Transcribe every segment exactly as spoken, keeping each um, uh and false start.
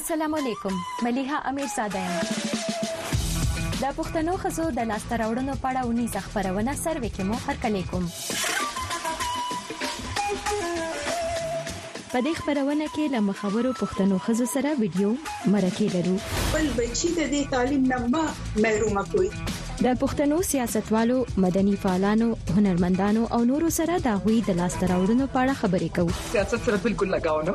السلام علیکم ملیحه امیرزاده یم د پښتنو خزو د لاسته راوړنو په اړه ونی خبرونه سروي کې مو هرکلی کوم په دې خبرونه کې له مخاورو پښتنو خزو سره ویډیو مرکه لرو بل بچی د دې تعلیم نه محروم کوي د پښتنو سیاستوالو مدني فعالانو هنرمندانو او نورو سره د غوي د لاسته راوړنو په اړه خبرې کوو سیاست سره بالکل لگاو نه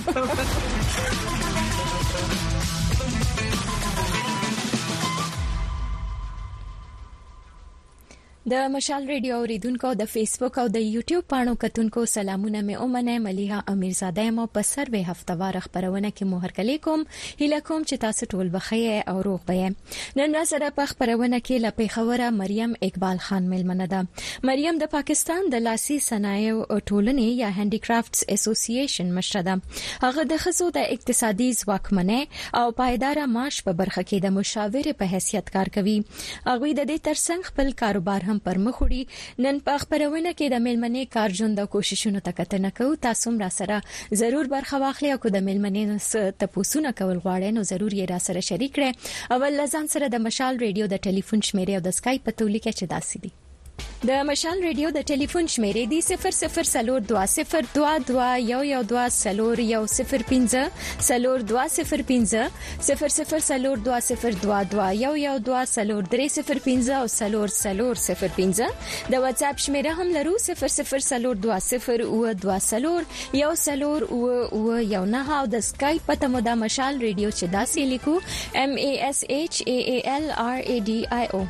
د مشال ریډیو اوریدونکو د فیسبوک او د یوټیوب پاڼو کتونکو سلامونه مې اومنه ملیحه امیرزاده مو په سروي هفتوار خبرونه کې مو هرکلی کوم هیله کوم چې تاسو ټول بخیر او روغ بئ نن را سره په خبرونه کې لپاره خبره مریم اقبال خان ملمنه ده مریم د پاکستان د لاسي صنایع ټولنې یا هاندیکرافټس اسوسییشن مشره ده هغه د خزو د اقتصادي ځواکمنۍ او پایدار معاش په برخه کې د مشاور په حیثیت کار کوي هغه د دې ترڅنګ خپل کاروبار پر مخوري نن په خبرونه کې د ملمنې کارجن د کوششونو تکتنه کوي تاسو را سره ضرور برخه واخلئ او د ملمنې تپوسونه کول غواړئ نو ضرور یې را سره شریک کړئ اول لزان سره د مشال ریډیو د ټلیفون شمیره او د اسکایپ په تولیکه چې داسې دي د مشال ریډیو د ټلیفون شمیره دی صفر صفر سلور دوا صفر دوا دوا یو یو دوا سلور یو صفر پنځه سلور دوا صفر پنځه صفر صفر سلور دوا صفر دوا دوا یو یو دوا سلور درې صفر پنځه او سلور سلور صفر پنځه د واتس اپ شمیره هم لرو صفر صفر سلور دوا صفر او دوا سلور یو سلور او او یو نه او د اسکایپ په تمو د مشال ریډیو چې داسې لیکو ام ا اس اچ ا ا ال ار ا ډي آی او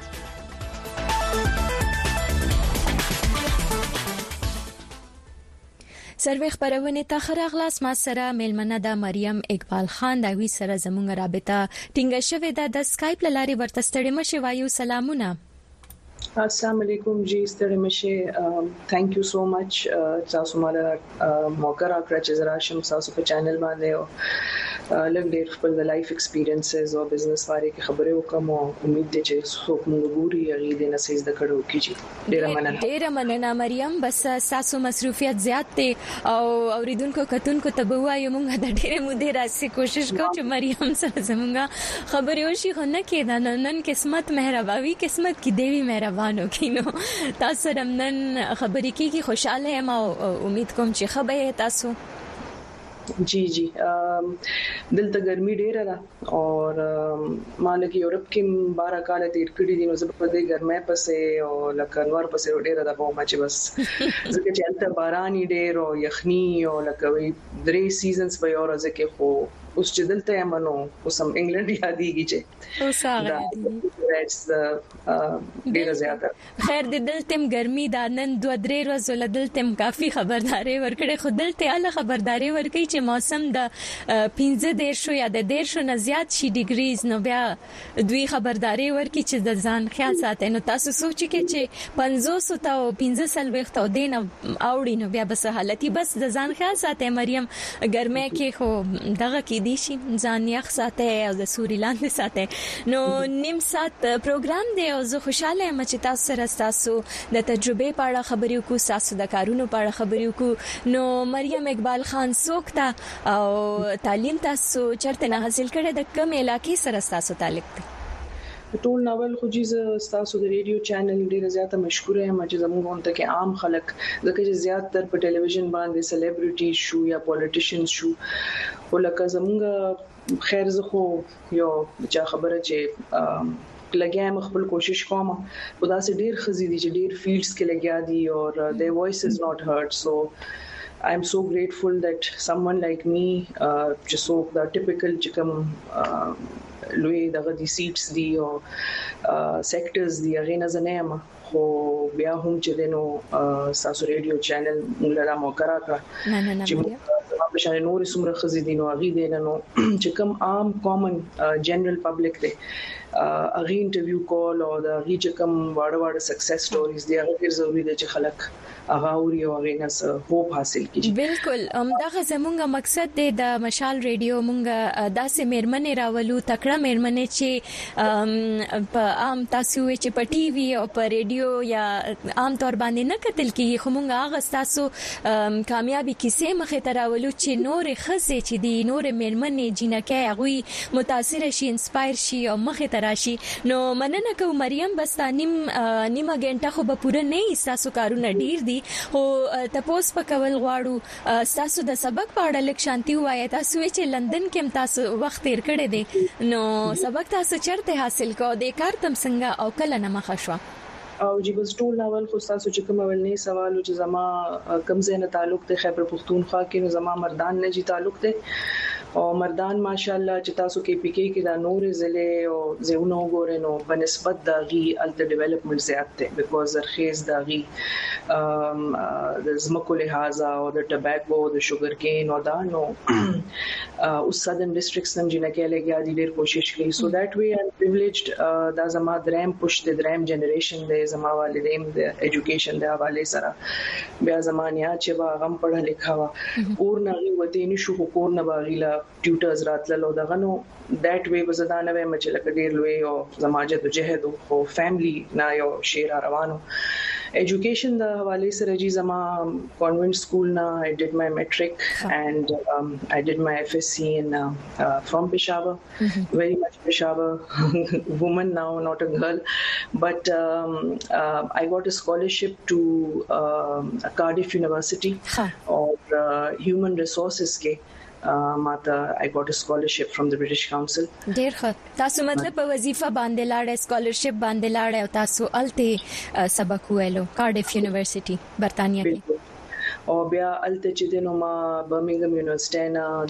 سروي خبرونه ته خراغلاس ما سره ملمنه د مریم اقبال خان د وی سره زموږ رابطه ټینګه شوې ده د اسکایپ لاري ورته ستړي مشي وایو سلامونه السلام علیکم جی ستړي مشه ثانک یو سو مچ تاسو مال موقع راکړه چې زرا شم تاسو په چینل باندې او لږ ډېر خپل د لایف ایکسپیرینسز او بزنس باره کې خبرې وکم او امید ده چې څوک موږ ګوري هغه د نسیز د کړو کیږي ډېر مننه ډېر مننه مریم بس تاسو مصروفیت زیات دي او اوریدونکو کتونکو ته به وایو موږ د ډېر مودې راځي کوشش کوو چې مریم سره زموږه خبرې وشي خو نه کېده نن قسمت مهرباني قسمت کې دیوی مهربانو کینو تاسو سره نن خبرې کیږي خوشاله یم او امید کوم چې خبره تاسو ji ji دل ته ګرمي ډیره ده او مالک یورپ کې بارہ کال تیر کړي دي نو زه په دې ګرمه پسې او لکه نور پسې ډیره ده په ما چې بس ځکه چې البته باران ډیر او یخني او لکه وي درې سیزنز په یو ورځ کې خو اوس چې دلته یمنو اوس هم انګلند یادېږي چې اوس هغه ډیره زیاته خیر د دلته ګرمي دا نن دوه درې ورځې له دلته کافي خبرداري ورکړي خو دلته اله خبرداري ورکړي چې موسم د پنځه دیرشو یا د دیرشو نه زیات شي ډیګریز نو بیا دوی خبرداري ورکړي چې د ځان خیال ساتئ نو تاسو سوچ کې چې پنځوس او پنځه سل وخت او دین اوړي نو بیا بس حالتي بس د ځان خیال ساتئ مریم ګرمه کې خو دغه کې دي شي ځان یخ ساتي او د سوري لاندې ساتي نو نیم سات پروګرام دی او زه خوشاله یم چې تاسو سره تاسو د تجربه په اړه خبرې وکړو تاسو د کارونو په اړه خبرې وکړو نو مریم اقبال خان سوکتا او تعلیم تاسو چرته نه حاصل کړی د کوم علاقې سره تاسو تعلق دی ټول ناول خو جز تاسو د ریډیو چینل ډیره زیاته مشهور یم چې زموږ وانت کې عام خلک ځکه چې زیات تر په ټلویزیون باندې سلیبریټي شو یا پولیټیشنز شو ولکه زموږ خیر زه خو یو چا خبره چې لګیا خپل کوشش کوم خدا سي ډیر خزي دي چې ډیر فیلډز کې لګیا دي او their voice is not heard so I'm so grateful that someone like me uh, just so the typical chikam uh, لوی دغه دي سیټس دي او سېکټرز دي هغه نه زنه ما خو بیا هم چې دینو تاسو ریډیو چینل موږ لا موقع راکړه نه نه نه چې په شان نور سمره خزي دي نو هغه دي نو چې کوم عام کامن جنرال پبلک دی هغه انټرویو کول او د هغه چې کوم واړه واړه سکسس سټوريز دي هغه ډیر ضروری دي چې خلک هغه اوري او هغه نه څه هوپ حاصل کړي بالکل همدغه زمونږ مقصد دی د مشال ریډیو مونږ داسې مېرمنې راولو تکړه مېرمنې چې په عام تاسو چې په ټي وي او په ریډیو یا عام تور باندې نه کتل کیږي خو مونږ هغه تاسو کامیابی کیسې مخې ته راولو چې نور خزه چې دی نور میرمنې جنکه هغه متاثر شي انسپایر شي او مخه تراشي نو مننه کو مریم بس نیم نیمه غنټه خو به پوره نه تاسو کارونه ډیر دي او تاسو په کول غواړو تاسو د سبق په اړه لیک شانتي وایي تاسو چې لندن کې تاسو وخت تیر کړی دی نو سبق تاسو چرته حاصل کو د کار تم څنګه او کله نه مخه شو او جی بس ټول ناول خو تاسو چې کوم ولني سوال چې زما کم زینه تعلق ته خیبر پختونخوا کې نو زما مردان نه جی تعلق ته او مردان ماشاءالله چې تاسو کې پی کې کې دا نور ضلع او زهونو ګورنو بنسبت د غي الټ ډیولپمنٹ زیات ته بیکوز زرخیز د غي د زمکو لحاظه او د ټباکو د شوګر کین او دا نو اوس سدن ډیسټریکټس نم جنہ کې لګیا دي ډېر کوشش کوي سو دیٹ وی ام پریویلیجډ دا زما دریم پوش د دریم جنریشن د زما والدین د ایجوکیشن د حواله سره بیا زمانیا چې با غم پڑھا لیکھا وا اور نه وتی نشو کور نه باغیلا ټیوټرز راتللو دغه نو دیٹ وی وزدانه و مچ لکه ډیر لوی او زماجه د جهاد او فیملی نا یو شیر روانو ایجوکیشن د حواله سره جی زما کانوینټ سکول نا I did my metric and um, I did my F S C in uh, uh, from Peshawar mm-hmm. very much Peshawar woman now not a girl but um, uh, I got a scholarship to uh, Cardiff University huh. or uh, human resources ke ماته I got a scholarship from the British Council ډیر ښه تاسو مطلب په وظیفه باندې لاړې سکالرشپ باندې لاړې او تاسو الته سبق ویلو کارډیف یونیورسيټي برتانیا کې او بیا الته چې دنو ما برمنګم یونیورسيټي نه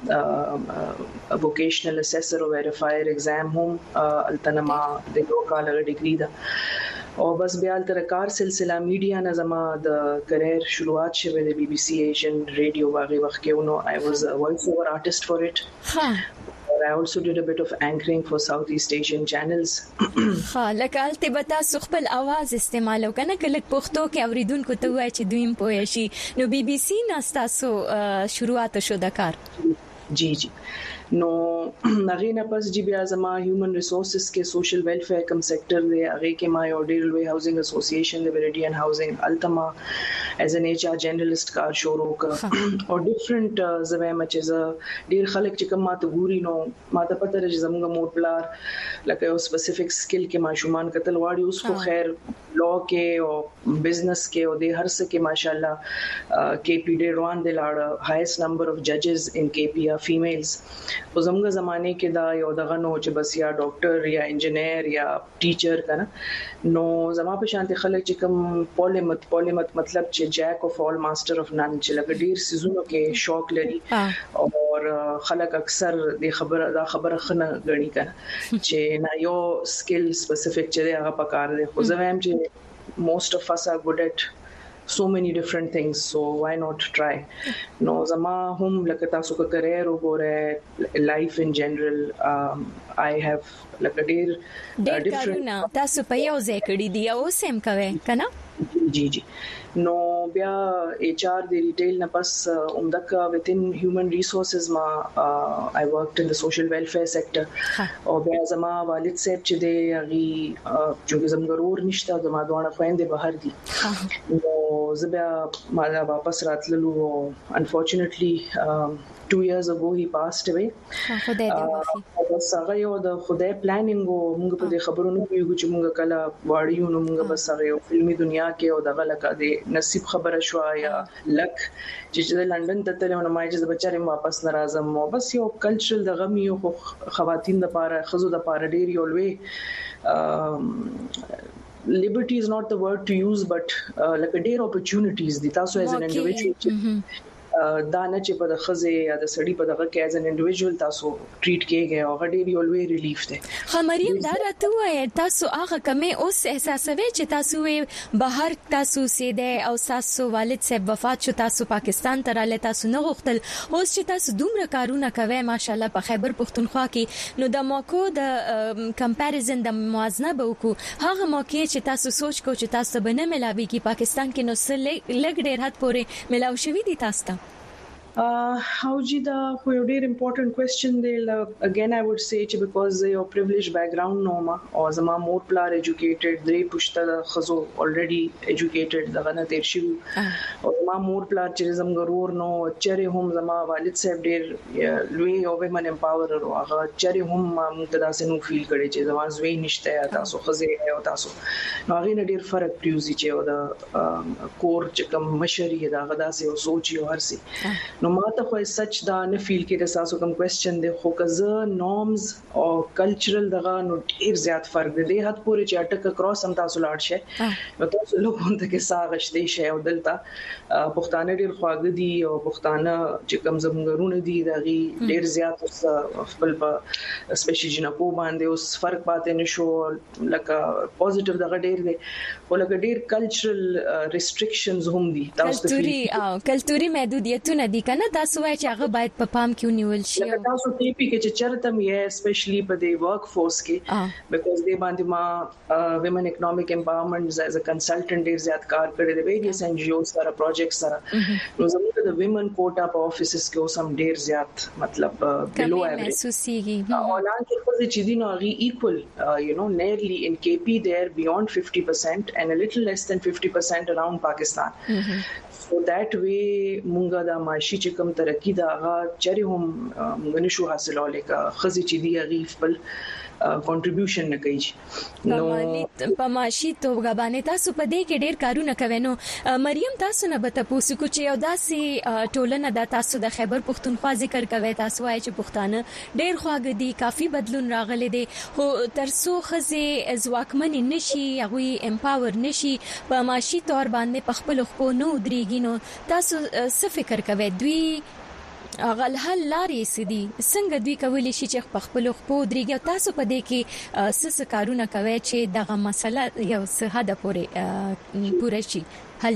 دا ووکیشنل اسیسر او ویریفایر ایگزام هم الته ما د یو کال ډیګری دا او بس بیا تر کار سلسله میډیا نه زما د کریئر شروعات شوه د بي بي سي ایشین ریډیو واغې وخت کې نو I was a voice over artist for it ها I also did a bit of anchoring for Southeast Asian channels ها لکه الته بتا خپل आवाज استعمالو کنه کله پښتو کې اوریدونکو ته وای چې دویم پوه شي نو بي بي سي ناستاسو شروعات شو د کار جی جی نو هغه نه پس جی بیا زما هیومن ریسورسز کې سوشل ویلفیر کم سېکټر دی هغه کې ما یو ډیر لوی هاوسنګ اسوسییشن د ویریډین هاوسنګ التما ایز ان ایچ ار جرنالست کار شروع کړ او ډیفرنٹ زوی مچز ډیر خلک چې کوم ماته ګوري نو ماته پته راځي زموږ مور پلار لکه یو سپیسیفیک سکل کې ماشومان قتل واړي اوس خو خیر لو کې او بزنس کې او د هر څه کې ماشاءالله کې پی ډی روان دی لاړ هایست نمبر اف ججز ان کې پی آر فیمیلز په زموږ زمانه کې دا یو دغه نو چې بس یا ډاکټر یا انجینیر یا ټیچر کنه نو زما په شانتي خلک چې کوم پولیمت پولیمت مطلب چې جیک اف آل ماستر اف نان چې لکه ډیر سيزونو کې شوق لري او خلک اکثر د خبره دا خبره خنه غني کنه چې نه یو سکل سپیسیفیک چې هغه پکار دی خو زه هم چې most of us are good at so many different things so why not try no zama hum like tasu ka career ogore life in general um, I have like a dear uh, different tasu pa yau zai kadi di o sem kave kana जी जी नो بیا H R د ریټیل نه پس عمدک within human resources ما I worked in the social welfare sector او بیا زما والد صاحب چې دی هغه چې زم ضرور نشته د ما دوه خويندې بهر دي نو زبیا ما واپس راتللو unfortunately um, two years ago he passed away خدای دې وکړي بس هغه یو د خدای پلانینګ او موږ په دې خبرونو پیږو چې موږ کله واړیو نو موږ بس هغه یو فلمي دنیا کې او دغه لکه د نصیب خبره شو یا لک چې د لندن ته تلو نو ما چې بچارم واپس ناراضم او بس یو کلچرل دغه یو خواتین د پاره خزو د پاره ډیر یو لوی liberty is not the word to use but uh, like a dear opportunities the taso as an individual mm-hmm. دا نه چې په د خزه یا د سړی په دغه کې از ان انډیویډوال تاسو ټریټ کېږي او غډې یو لوی ریلیف ده خمریم دا راته وای تاسو هغه کمه اوس احساسوي چې تاسو بهر تاسو سیده او تاسو والد صاحب وفات شو تاسو پاکستان ته رااله تاسو نه غوښتل اوس چې تاسو دومره کارونه کوي ماشالله په خیبر پختونخوا کې نو د موکو د کمپیریزن د موازنه به وکړو هغه موکې چې تاسو سوچ کو چې تاسو به نه ملاوي کې پاکستان کې نو سل لګ ډیر حد پورې ملاو شوی دي تاسو Uh, how ji da khoi a very important question they uh, again I would say because your privileged background no ma or zama more plar educated they pushta khazo already educated da gana ter shi or ما مور پلار چې زموږ ورور نو چېرې هم زما والد صاحب ډېر لوی او ومن امپاورر او هغه چېرې هم موږ ته داسې نو فیل کړي چې زما زوی نشته یا تاسو خزه یا تاسو نو هغه نه ډېر فرق پریوزي چې او دا کور چې کوم مشري دا غدا سي او سوچي او هرسي نو ما ته خو سچ دا نه فیل کړي تاسو کوم کوېسچن دی خو کزه نورمز او کلچرل دغه نو ډېر زیات فرق دی حد پورې چې اٹک کراس هم تاسو لاړ شئ نو تاسو لوګون ته کې ساغشتې شي او دلته پښتانه ډېر خواږه دي او پښتانه چې کوم زمونږونه دي دغه ډېر زیات خپل په سپیشل جنکو باندې اوس فرق پاتې نشو لکه پوزټیو دغه ډېر دی او لکه ډېر کلچرل ریستریکشنز هم دي تاسو کلتوري او کلتوري محدودیتونه دي کنه تاسو وایي چې هغه باید په پام کې ونیول شي لکه تاسو ټي پی کې چې چرته مې سپیشلی په دې ورک فورس کې بیکاز دې باندې ما ویمن اکونومیک امپاورمنٹ ایز ا کنسلټنټ ډېر زیات کار کړی دی ویریس ان جی او سره پروجیکټ سره نو زموږ د ویمن کوټا په افیسز کې اوس هم ډېر زیات مطلب بلو ایوریج محسوسيږي حالانکه خو چې دي نو هغه ایکوال یو نو nearly in K P there beyond fifty percent and a little less than fifty percent around Pakistan so that way مونږه د معاشي چې کوم ترقی دا هغه چره هم مونږ نشو حاصلولای کا خزي چې دی هغه خپل کنټریبیوشن نه کوي نو په معاشي توګه باندې تاسو په دې کې ډېر کارونه کوي نو مریم تاسو نه به تاسو کو چې یو داسې ټولنه د تاسو د خیبر پښتونخوا ذکر کوي تاسو وایي چې پښتانه ډېر خواږه دي کافي بدلون راغلی دی خو ترڅو خزه ځواکمن نشي هغه امپاور نشي په معاشي تور باندې په خپل خو نو درېږي نو تاسو څه فکر کوي دوی اغل حل لارې سدي څنګه دوی کولی شي چې په خپل خپل درېږي تاسو په دې کې څه کارونه کوي چې دغه مسله یو څه حد پورې پوره شي حل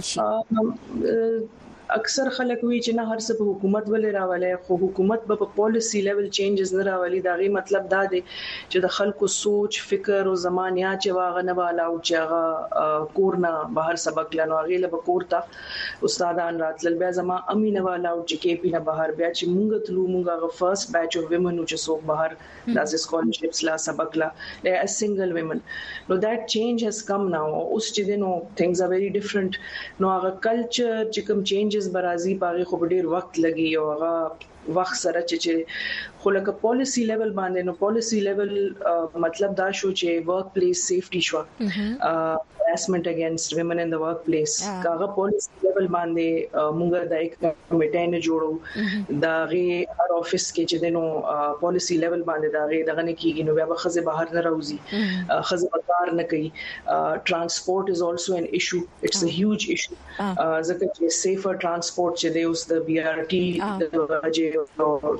شي اکثر خلک وی چې نه هر څه په حکومت ولې راولي خو حکومت به په پالیسی لیول چینجز نه راولي دا غي مطلب دا دی چې د خلکو سوچ فکر او زمانیا چې واغ نه والاو چې هغه کورنا بهر سبق لنو غي له کورتا استادان راتل بیا زما امینه والاو چې کې پی نه بهر بیا چې مونږ تلو مونږه غ فرست بیچ اف ویمن چې سو بهر داس سکالرشپس لا سبق لا ا سنگل ویمن نو دیٹ چینج هاز کم ناو اوس چې دینو ثینګز ار ویری ډیفرنٹ نو هغه کلچر چې کوم چینج برازي باغی خو ډیر وخت لګي او هغه وخت سره چې خو لکه پالیسی لیول باندې نو پالیسی لیول مطلب دا شو چې ورک پلیس سیفټي شو harassment against women in the workplace کاغه پالیسی لیول باندې موږ د یک کمیټه نه جوړو دا غي هر افیس کې چې دنو پالیسی لیول باندې دا غي دغه نه کیږي نو بیا به خزه بهر نه راوځي خزه کار نه کوي transport is also an issue it's a huge issue ځکه چې safer transport چې دی اوس د بي آر ټي د وجه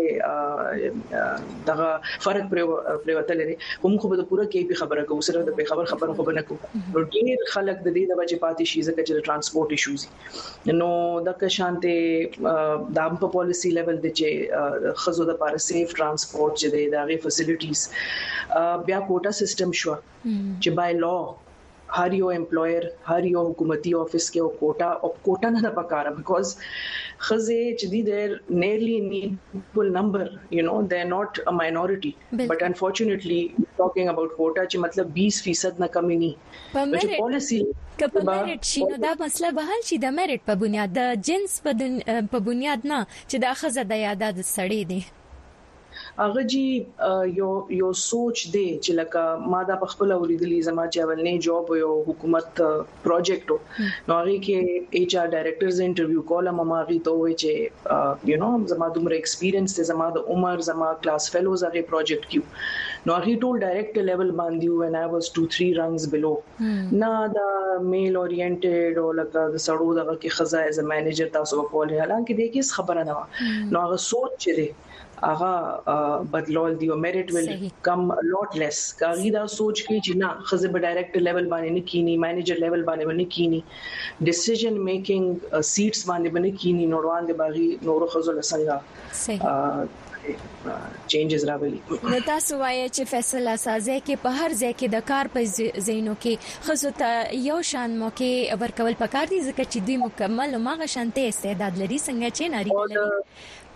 ډېر دغه فرق پر وتل لري هم خو به پوره کې په خبره کوو سره د خبر خبر خو نه کوو ډېر خلک د دې د وجه پاتې شي ځکه چې ترانسپورت ایشوز نو د کشانته د هم په پالیسی لیول د چې خزو د لپاره سیف ترانسپورت چې د دغه فیسیلیټیز بیا کوټا سیستم شو چې بای لا هر یو امپلویر هر یو حکومتي افیس کې او کوټا او کوټا نه پکاره بیکاز خزه چې دي they're nearly an equal number you know they're not a minority but unfortunately talking about quota چې مطلب twenty percent نه کمی نه چې پالیسی کله میرټ شي نو دا مسله به حل شي د میرټ په بنیاد د جنس په بنیاد نه چې دا خزه د یاداد سړی دی هغه جی یو یو سوچ دی چې لکه ما دا په خپل اوریدلی زما چې اولنې جاب یو حکومت پروجیکټ نو هغه کې ایچ آر ډایریکټرز انټرویو کوله ما هغه ته وای چې یو نو زما دومره ایکسپیرینس ته زما د عمر زما کلاس فیلوز هغه پروجیکټ کیو نو هغه ټول ډایریکټر لیول باندې when I was two three rungs below نه دا میل اورینټډ او لکه د سړو دغه کې خزا از ا مینیجر تاسو کولای حالانکه دې کې خبره نه نو هغه سوچ چې هغه بدلول دی او میرټ ویل کم لوټ لیس کاغی دا سوچ کې چې نه خزه په ډایریکټر لیول باندې نه کینی مینیجر لیول باندې نه کینی ډیسیژن میکینګ سیټس باندې باندې کینی نوروان دی باغی نورو خزو لسنګا صحیح چینجز راولي نو تاسو وایي چې فیصله سازي کې په هر ځای کې د کار په زینو کې خزو ته یو شان موقع ورکول پکار دي ځکه چې دوی مکمل او ماغه شانته استعداد لري څنګه چې ناری لري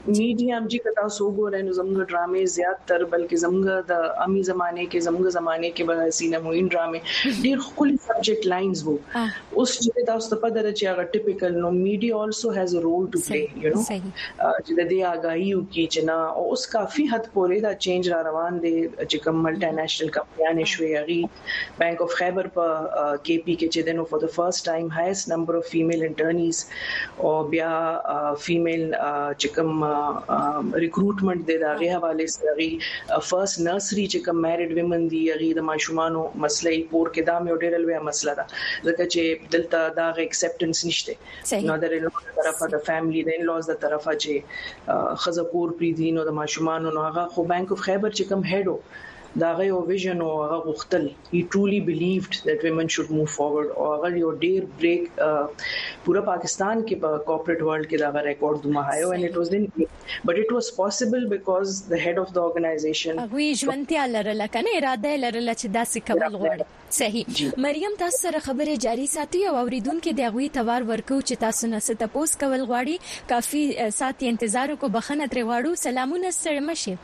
میډیا هم چې کتا سو ګورې نو زموږ ډرامې زیات تر بلکې زموږ د امي زمانه کې زموږ زمانه کې به سینه موین ډرامې ډیر خولي سبجیکټ لاینز وو اوس چې تاسو ته پدره چې هغه ټیپیکل نو میډیا آلسو هاز ا رول ټو پلی یو نو چې د دې آگاهی کی چې نه اوس کافي حد پورې دا چینج را روان دي چې کوم ملټي نېشنل کمپنیانه شوي هغه بانک اف خیبر په کې پی کې چې دنو فور د فرست ټایم هایست نمبر اف فیمیل انټرنیز او بیا فیمیل چې کوم ریکروټمنټ د دغه حواله سره فرست نرسري چې کوم میریډ ویمن دي هغه د ماشومانو مسلې پور کې دا مې ډېر لوی مسله ده ځکه چې دلته دا اکسپټنس نشته نو د طرفه د فیملی د ان لوز د طرفه چې خزه پور پری دین او د ماشومانو نو هغه خو بانک اف خیبر چې کوم هډو دا غو ویژن او هغه غختل he truly believed that women should move forward او هغه یو ډیر بریک پورا پاکستان کې په کارپوریټ ورلد کې دا ریکارډ دماهایو and it was in but it was possible because the head of the organization هغه ژوندیا لرله کنه اراده لرله چې داسې کول غواړي صحیح مریم تاسو سره خبره جاری ساتي او اوریدونکو د غوي توار ورکو چې تاسو نه ست تاسو کول غواړي کافي ساتي انتظار کو بخنه تر غواړو سلامونه سره مشه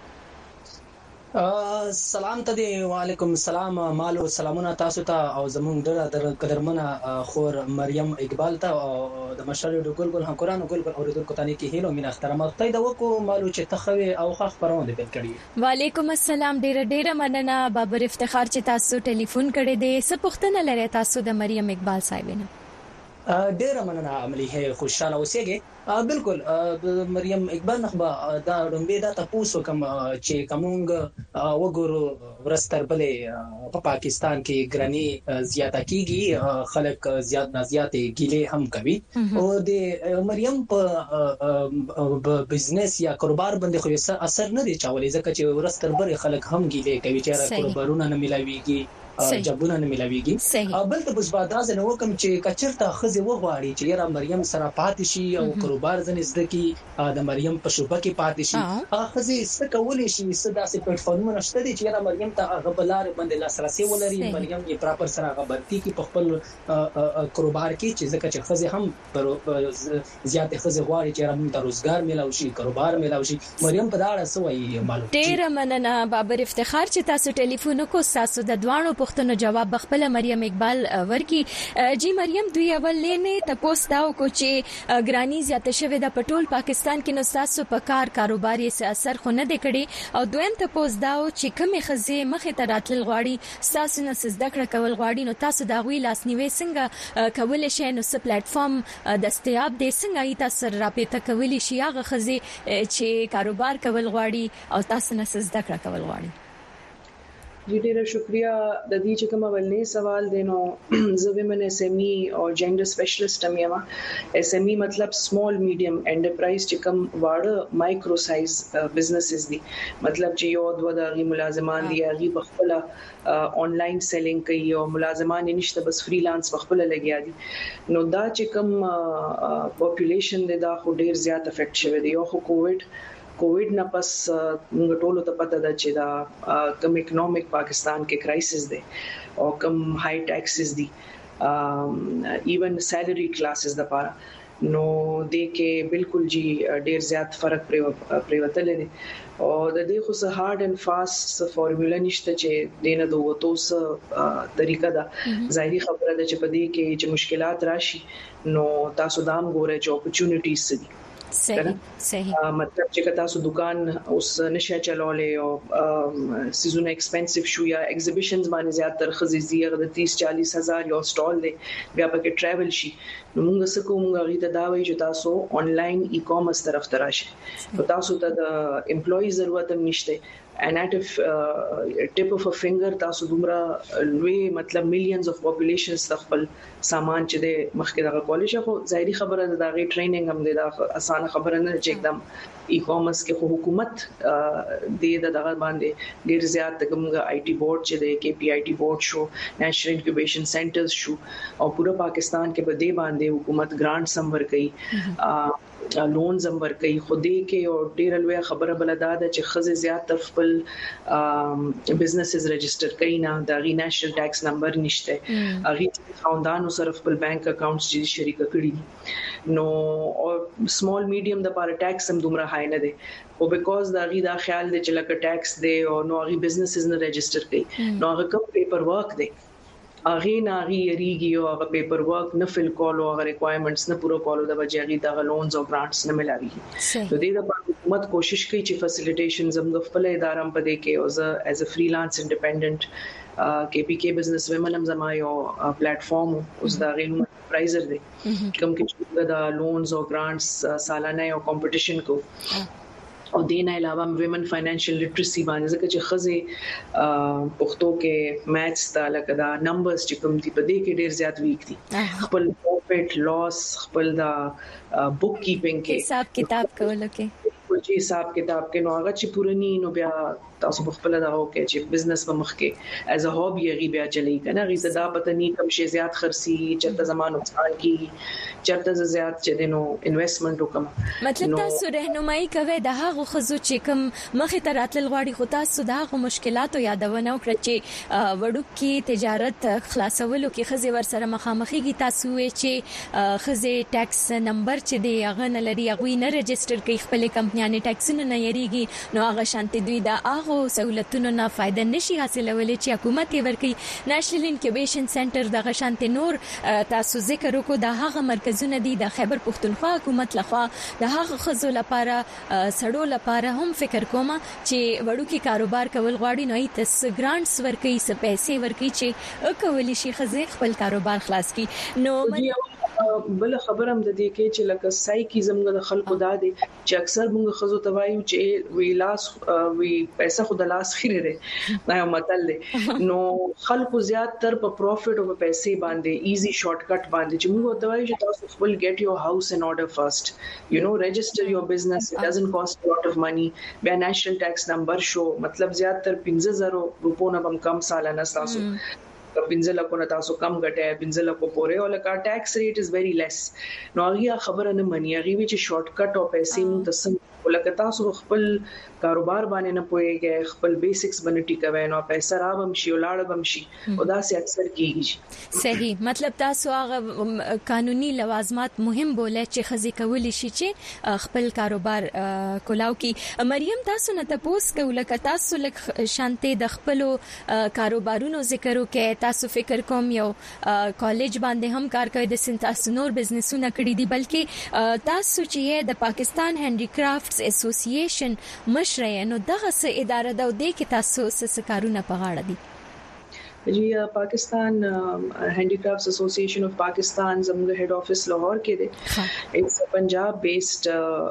سلام ته دی وعلیکم السلام مالو سلامونه تاسو ته او زمونږ د قدرمنه خور مریم اقبال ته او د مشر د ګلګل همکارانو ګلګل اوریدونکو ته کې هیلو مینا احترامات ته د وکو مالو چې تخوي او خاص پرونه پیل کړی وعلیکم السلام ډیر ډیر مننه بابر افتخار چې تاسو ټلیفون کړی دی څه پوښتنه لري تاسو د مریم اقبال صاحبینه ډیر مننه عملی هي خوشاله اوسېږي بالکل مریم اقبال نخبه دا رومبه دا تاسو کوم چې کومګ وګورو ورستر بلې په پاکستان کې ګرانی زیاته کیږي خلک زیات نه زیات ګیله هم کوي او د مریم په بزنس یا کاروبار باندې خو اثر نه دی چاولې ځکه چې ورستر بلې خلک هم ګیله کوي چې کاروبارونه نه ملاويږي جبونه نه ملاويږي بل ته بس بعد راځنه وکم چې کچرته خزي وغواړي چې یاره مریم سره پاتې شي او کاروبار زنه کی د مریم په شوبه کې پاتې شي هغه خزي څه کولې شي څه داسې پلیټ فارمونه شته دي چې یاره مریم ته هغه بلار باندې لاسرسي ولري مریم یې پراپر سره هغه برتی کې په خپل کاروبار کې چې ځکه چې خزي هم زیات خزي غواړي چې یاره موږ ته روزګار ملاوي شي کاروبار ملاوي شي مریم په دا اړه څه وایي معلومات ډیر مننه بابر افتخار چې تاسو ټلیفون کو تاسو د دوانو پښتنو جواب خپل مریم اقبال ورکی جی مریم دوی اول لینه تاسو داو کو چې ګرانی زیاته شوه د پټول پاکستان کې نو تاسو په کار کاروباري سره اثر خو نه دکړي او دویم تاسو داو چې کومه خزه مخه ته راتل غواړي تاسو نه زده کړ کول غواړي نو تاسو دا غوي لاسنیوي څنګه کول شي نو س پلیټ فارم دستیاب دي څنګه ای تاسو رابطه کولی شي هغه خزه چې کاروبار کول غواړي او تاسو نه زده کړ کول غواړي جی ډیره شکریا د دې چې کوم ولنې سوال دینو زه ویمن اس ایم ای او جنډر سپیشلیسټ هم یم اس ایم ای مطلب سمال میډیم انټرپرایز چې کوم واړه مایکرو سایز بزنسز دي مطلب چې یو دوه د ملازمان دي هغه په خپل آنلاین سیلینګ کوي او ملازمان نشته بس فریلانس په خپل لګیا دي نو دا چې کوم پاپولیشن دی دا خو ډیر زیات افیکټ شوی دی او خو کووډ کووډ نه پس موږ ټول ته پته ده چې دا کم اکونومیک پاکستان کې کرایسس دی او کم هاي ټیکسز دي ایون سیلری کلاسز د پاره نو د کې بالکل جی ډیر زیات فرق پریوتل دي او د دې خو سه هارد اند فاست فارمولا نشته چې دینه د وته س طریقه ده ظاهري خبره ده چې په دې کې چې مشکلات راشي نو تاسو دام ګوره چې اپورچونټیز دي صحیح صحیح مطلب چې تاسو دکان اوس نشه چلولې او سيزونه ایکسپنسیو شو یا ایگزیبیشنز باندې زیات تر خزيزي غو تیس چالیس هزار یو سټال دی بیا پکې ټریول شي نو موږ څه کوو موږ غوښته دا وایي چې تاسو آنلاین ای کامرس طرف ته راشي نو تاسو ته د امپلوي ضرورت هم نشته and at a uh, tip of a finger تاسو دومره لوی مطلب millions of populations خپل سامان چې د مخکې دغه کالج خو ظاهري خبره ده دغه ټریننګ هم د اسانه خبره نه چې एकदम ای کامرس کې خو حکومت د دغه باندې ډیر زیات کومه آی ټي بورډ چې د کې پی آی ټي بورډ شو نېشنل انکیوبیشن سنټرز شو او پورا پاکستان کې په دې باندې حکومت ګرانټ سم ورکړي لونز هم ورکوي خو دې کې یو ډېر لوی خبره بل ده چې خزه زیات تر خپل بزنسز ريجستر کوي نه د غي نېشنل ټیکس نمبر نشته هغه خاوندانو سره خپل بانک اکاونټس چې شریک کړی نو او سمال میډیم د پاره ټیکس هم دومره هاي نه دي او بیکاز دا غي دا خیال دی چې لکه ټیکس دی او نو هغه بزنسز نه ريجستر کوي نو هغه کوم پیپر ورک دی اغه ناغي ریږي او هغه پیپر ورک نه فل کول او هغه ریکوایرمنټس نه پوره کول د وجهي د لونز او گرانټس نه ملاوي نو د دې لپاره حکومت کوشش کوي چې فیسیلیټیشن زموږ خپل ادارې په دې کې او از ا فریلانس انډیپندنٹ کې پی کې بزنس ویمن هم زما یو پلیټ فارم اوس دا غینو پرایزر دی کوم کې د لونز او گرانټس سالانه یو کمپټیشن کو او دین علاوه ویمن فاینانشل لټریسي باندې ځکه چې خزه پښتو کې میثز تا لکه دا نمبرز چې کوم دي په دې کې ډیر زیات ویک دي خپل پروفټ لاس خپل دا بک کیپینګ کې حساب کتاب کول کې چې حساب کتاب کې نو هغه چې پورنی نو بیا تاسو خپل دا هو کې چې بزنس په مخ کې از ا هابي غي بیا چلی کنه غي زدا پته ني کم شي زیات خرسي چرته زمانو نقصان کی چرته زیات چې دینو انویسټمنٹ وکم مطلب تاسو رهنمایي کوي د هغه خزو چې کوم مخه تراتل غواړي خو تاسو د هغه مشکلات یادونه وکړه چې وړو کې تجارت خلاصولو کې خزي ور سره مخامخيږي تاسو چې خزي ټیکس نمبر چې دی هغه نه لري هغه نه ريجستر کوي خپل کمپنیانه ټیکس نه یریږي نو هغه شانتي دوی د هغه سہولتونو نه فائدہ نشي حاصلولای چې حکومت یې ورکړي نېشنل انکیوبیشن سنټر د غشانت نور تاسو ذکر وکړو د هغه مرکزونه دي د خیبر پښتونخوا حکومت لخوا د هغه خزو لپاره سړو لپاره هم فکر کوم چې وړو کې کاروبار کول غواړي نو ایت ګرانټس ورکړي څه پیسې ورکړي چې کولی شي خزه خپل کاروبار خلاص کړي نو بل خبرم د دې کې چې لکه سای کی زموږ د خلکو دا دي چې اکثر موږ خزو توایو چې وی لاس وی پیسې خود لاس خیره ده دا یو متل دی نو خلکو زیات تر په پروفټ او په پیسې باندې ایزی شارټ کټ باندې چې موږ توایو چې تاسو خپل ګیټ یور هاوس ان اورډر فرست یو نو ريجستر یور بزنس اٹ ډزنټ کاست ا لوټ اف منی بیا نېشنل ټیکس نمبر شو مطلب زیات تر پنځه زره روپو نه هم کم سالانه تاسو پنځه لکو نه تاسو کم غټه پنځه لکو پورې او لکه ټیکس ریټ از ویری لیس نو هغه خبره نه مني هغه وی چې شارټ کټ او پیسې متصم ولکه تاسو خپل کاروبار باندې نه پويږئ خپل بیسکس باندې ټیکوي نو پیسې راوم شي ولاړ بم شي او دا سي اکثر کیږي صحیح مطلب تاسو هغه قانوني لوازمات مهم بوله چې خزي کولی شي چې خپل کاروبار کولاو کی مریم تاسو نه تاسو کوله ک تاسو لک شانته د خپل کاروبارونو ذکر وکړئ تاسو فکر کوم یو کالج باندې هم کار کوي د سنتاسو نور بزنسونه کړی دي بلکې تاسو چې د پاکستان هینډي کرافټس اسوسییشن مشره نو دغه څه اداره د دې کې تاسو څه کارونه په غاړه دي جی پاکستان ہینڈی کرافٹس ایسوسیشن آف پاکستان زموږ هډ افیس لاهور کې دی اٹس ا پنجاب بیسڈ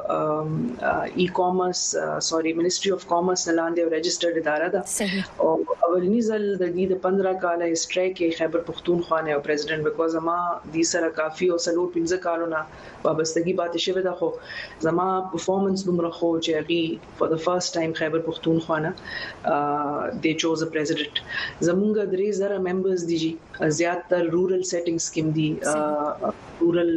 ای کامرس سوري منسٹری اف کامرس نه لاندې ريجسٹرډ اداره ده او اولنی ځل د دې د پندرہ کاله هستری کې خیبر پختونخوا نه پریزیډنټ بیکاز ما د سره کافي او سلو پنځه کالونه وابستګي پاتې شوی ده خو زما پرفورمنس دومره خو چې هغه فور د فرست ټایم خیبر پختونخوا نه دی چوز ا پریزیډنټ زموږ درې زره ممبرز دي زیات تر رورل سیټینګز کې دي رورل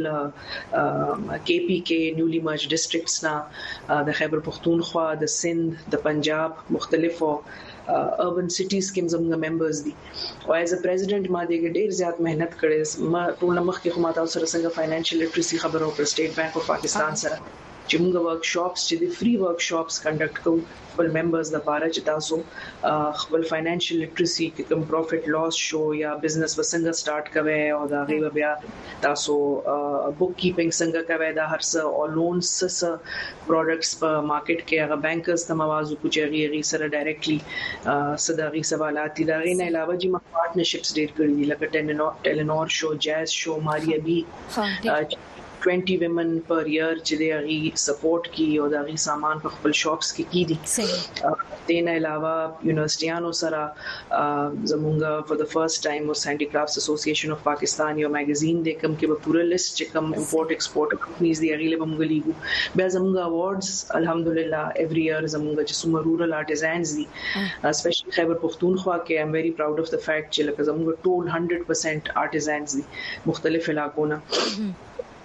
کے پی کې نیولی مرج ډسټرکټس نا د خیبر پختونخوا د سند د پنجاب مختلفو urban cities کې زموږ ممبرز دي او ایز ا پریزیډنټ ما دغه ډیر زیات مهنت کړې ما ټول مخ کې کومه تاسو سره څنګه فاینانشل لټریسي خبرو پر سټیټ بانک اف پاکستان سره چې موږ ورکشاپس چې د فری ورکشاپس کنډکټ کوو خپل ممبرز د لپاره چې تاسو خپل فاینانشل لټریسي کې کوم پروفټ لاس شو یا بزنس وسنګ سٹارټ کوي او دا غي بیا تاسو بک کیپینګ څنګه کوي دا هر څه او لونز څه پروډکټس په مارکیټ کې هغه بانکرز ته موازو کوچي غي سره ډایرکټلی صداغي سوالات دي دا غي نه علاوه چې ما پارټنرشپس ډیر کړی دي لکه ټیلنور ټیلنور شو جاز شو ماریا بي twenty women per year چې د غي سپورټ کی او د غي سامان په خپل شاپس کې کی دي صحیح دین علاوه یونیورسيټیانو سره زمونږ فور د فرست ټایم او هینډي کرافټس ایسوسییشن اف پاکستان یو میگزین د کوم کې په پوره لیست چې کوم امپورټ ایکسپورټ کمپنیز دی غي له موږ لیګو بیا زمونږ اوارډز الحمدلله ایوری ایئر زمونږ چې سومر رورل آرټیزانز دي اسپیشلی خیبر پختونخوا کې ایم ویری پراود اف د فیکٹ چې لکه زمونږ ټول one hundred percent آرټیزانز دي مختلف علاقو نه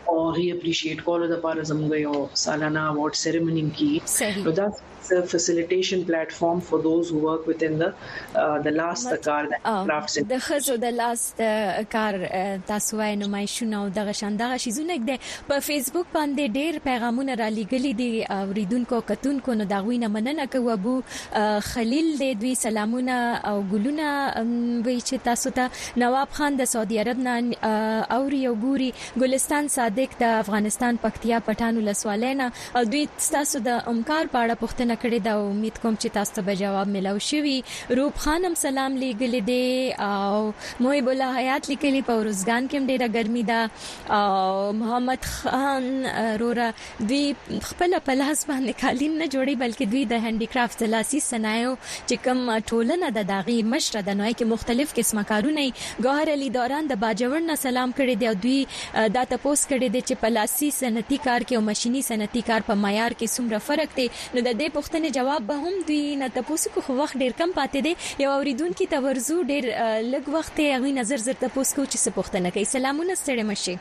او هي اپریشیټ کول د پاره زموږ یو سالانه اوارډ سیریمونی کی نو دا a facilitation platform for those who work within the uh, the last the car that crafts د خزو د last کار تاسو وای نو مې شنو دغه شاندغه شیزونه د په فیسبوک باندې ډېر پیغامونه را لګلې دي اوریدونکو کتونکو نو دا وینه مننه کوي ابو خلیل د دوی سلامونه او ګلونه وی چې تاسو ته نواب خان د سعودي عرب نه او یو ګوري ګلستان صادق د افغانستان پکتیا پټانو لسوالینا او دوی تاسو د امکار پاړه پښتنه کړی دا امید کوم چې تاسو ته جواب ملو شي روپ خانم سلام لګل دي او محب الله حیات لیکلي په روزګان کې ډیره ګرمي ده او محمد خان رورا دوی خپل په لاس باندې کالین نه جوړي بلکې دوی د هاندي کرافټ لاسي صنایع چې کوم ټولنه د داغي مشره د نوې کې مختلف قسمه کارونه ګوهر علي دوران د باجوړ نه سلام کړی دی او دوی دا تاسو کړی دی چې په لاسي صنعتي کار کې او ماشيني صنعتي کار په معیار کې څومره فرق دی نو د دې پښتنې جواب به هم دوی نه تاسو کو وخت ډیر کم پاتې دي یو اوریدونکو ته ورزو ډیر لږ وخت یې غوي نظر زر تاسو کو چې څه پښتنه کوي سلامونه ستړي مشي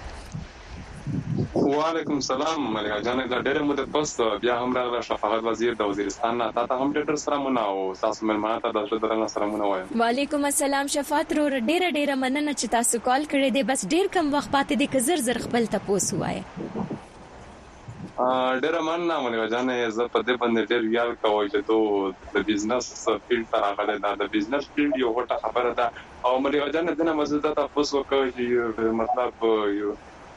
وعلیکم السلام ملګری جان دا ډېر مدت پس بیا هم را شفاعت وزیر د وزیرستان نه تاسو هم ډېر سلامونه او تاسو ملمانه ته د درنه سلامونه وایم وعلیکم السلام شفاعت رو ډېر ډېر مننه چې تاسو کال کړی دی بس ډېر کم وخت پاتې دی که زر زر خپل تاسو وایي ډېر مننه ملګری جان زه په دې باندې ډېر ویل کوم چې ته د بزنس فیلډ ته راغلی دا د بزنس فیلډ یو غټه خبره ده او ملګری جان دنه مزه تاسو کوي چې مطلب یو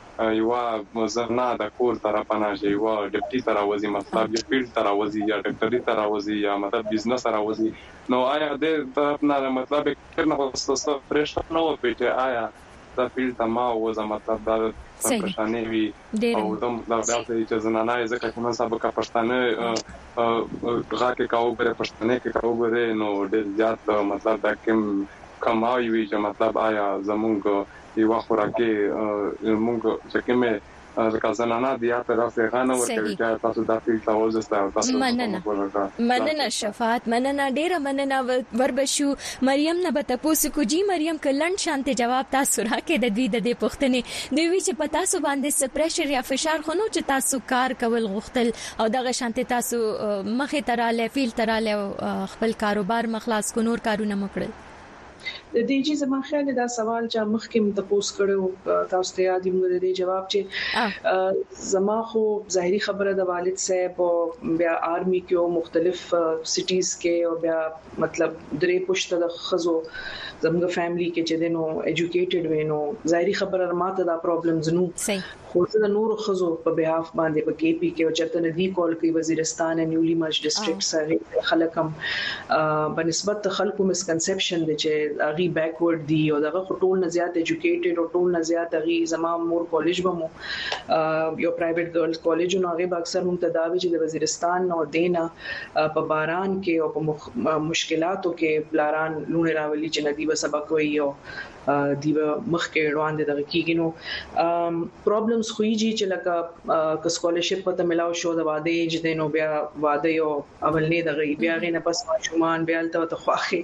یو زرنا د کور طرف نه شي یو ډیپټي طرف وزي مطلب یو فیلډ طرف وزي یا ډاکټري طرف وزي یا مطلب بزنس طرف وزي نو آیا د طرف نه مطلب کنه وسوسه فريش نو پېټه آیا دا فیلډ ما وزه مطلب دا پښتانه وی او د مطلب دا چې زنانه ځکه چې نن سبا کا پښتانه غاکه کاو پر پښتانه کې کاو غره نو ډېر زیات مطلب دا کوم کماوي وی چې مطلب آیا زمونږ یو خوراکي مونږ چې کومه ځکه زنانه د یا طرف غانه ورکړي چې تاسو د فیل تاسو ستاسو تاسو مننه مننه شفاعت مننه ډیره مننه وربشو مریم نه به تاسو کو جی مریم کلن شانته جواب تاسو راکې د دې د پښتنې دوی چې پتا سو باندې سپریشر یا فشار خونو چې تاسو کار کول غوښتل او دغه شانته تاسو مخه تراله فیل تراله خپل کاروبار مخلاص کو نور کارونه مکړل د دې چې زما خیال دا سوال چې مخکې متپوس کړو تاسو ته یاد موږ د جواب چې زما خو ظاهري خبره د والد صاحب او بیا آرمي کې مختلف سټیز کې او بیا مطلب درې پښته د خزو زموږ فیملی کې چې دینو ایجوکیټډ وینو ظاهري خبره ماته دا پرابلمز نو خو څه د نور خزو په بهاف باندې په کې پی کې او چرته ندی کول کوي وزیرستان نیولی مرج ډیسټریکټ سره خلکم بنسبت خلکو مسکنسپشن دي چې اغي بیکورډ دي او دغه ټول نه زیات ایجوکیټډ او ټول نه زیات اغي زما مور کالج بمو یو پرایویټ ګرلز کالج نو هغه اکثر متداوی چې د وزیرستان او دینا په باران کې او په مشکلاتو کې بلاران لونه راولي چې ندی به سبق وي او دیو مخ کې روان دي دغه کېږي نو پرابلمز خوېږي چې لکه ک سکالرشپ پته ملاو شو د واده ایج دینو بیا واده یو اول نه دغه بیا غي نه پس ماشومان بیا ته ته خواخي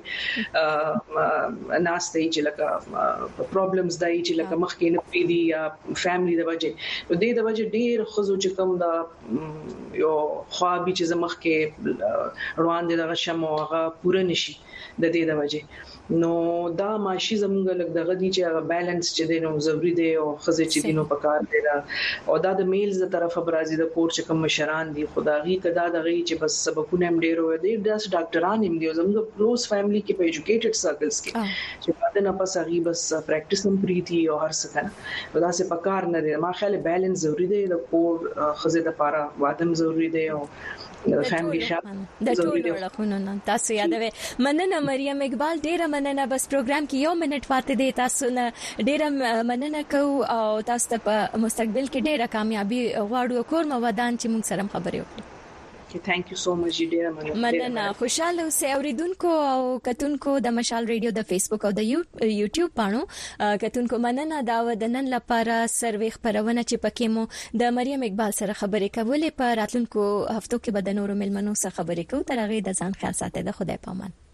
ناس ته چې لکه پرابلمز دای چې لکه مخ کې نه پیدي یا فیملی د وجه نو د دې وجه ډیر خزو چې کوم دا یو خوابي چې زمخ کې روان دي دغه شمو هغه پوره نشي د دې د وجه نو دا ماشي زمونږ لګ دغه دي چې هغه بیلانس چې دی نو ضروری دی او خزه چې دینو پکار دی او دا د میلز د طرفه برازي د کور چې کوم مشران دي خدایي کدا دغه چې بس سبقونه هم ډیر وي دي داس ډاکټران هم دي زمونږ کلوز فیملی کې په ایجوکیټډ سرکلز کې چې پاتې نه پس هغه بس پریکټیس هم پریتي او هر څه کنه دا څه پکار نه دی ما خیال بیلانس ضروری دی د کور خزه د لپاره وادم ضروری دی او د فیملی شاپ د ټول ورخونه تاسو یادوي مننه مریم اقبال ډیره مننه بس پروګرام کې یو منټ پاتې دی تاسو نه ډیره مننه کو او تاسو ته په مستقبل کې ډیره کامیابی غواړو کور مو ودان چې موږ سره خبرې وکړو thank you so much ډیره مننه مننه خوشاله اوسئ اوریدونکو او کتونکو د مشال ریډیو د فیسبوک او د یوټیوب باندې کتونکو مننه دا ودنن لپاره سروي خبرونه چې پکې مو د مریم اقبال سره خبرې کولې په راتلونکو هفتو کې به د نورو ملمنو سره خبرې کوو تر هغه د ځان خیال ساتئ د خدای پامان